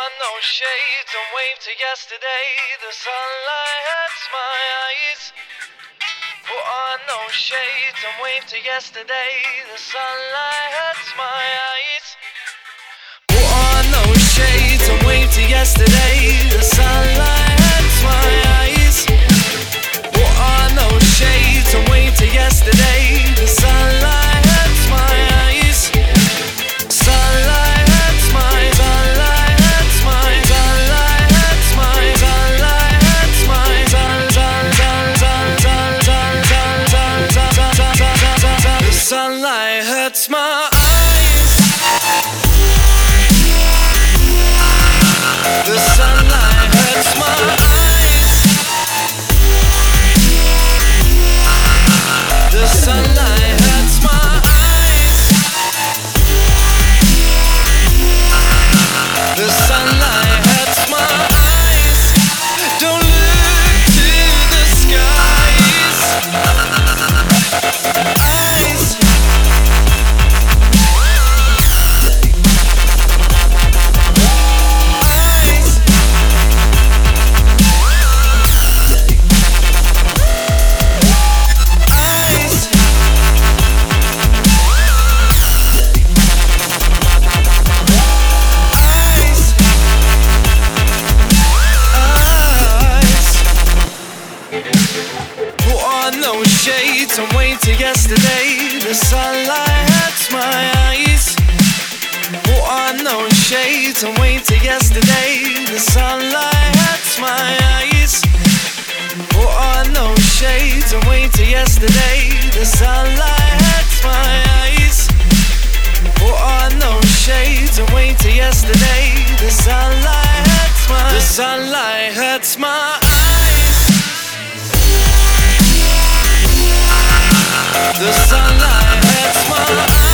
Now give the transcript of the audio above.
on those shades and wave to yesterday. The sunlight hurts my eyes. Put on those shades and wave to yesterday. The sunlight hurts my eyes. Put on those shades and wave to yesterday. The sunlight hurts my eyes. Put on those shades and wave to yesterday. The sunlight hurts my eyes. Sunlight hurts my, sunlight hurts my, sunlight hurts my, sunlight hurts my, the sunlight hurts my eyes. The sunlight hurts my eyes. The sunlight hurts my eyes. The sunlight hurts my eyes. Don't look to the skies. Eyes. Shades and wait till yesterday. The sunlight hurts my eyes. Put on those shades and wait till yesterday. The sunlight hurts my eyes. Put on those shades and wait till yesterday. The sunlight hurts my eyes. Put on those shades and wait till yesterday. The sunlight hurts my, the sunlight hurts my eyes. The sunlight hurts my eyes.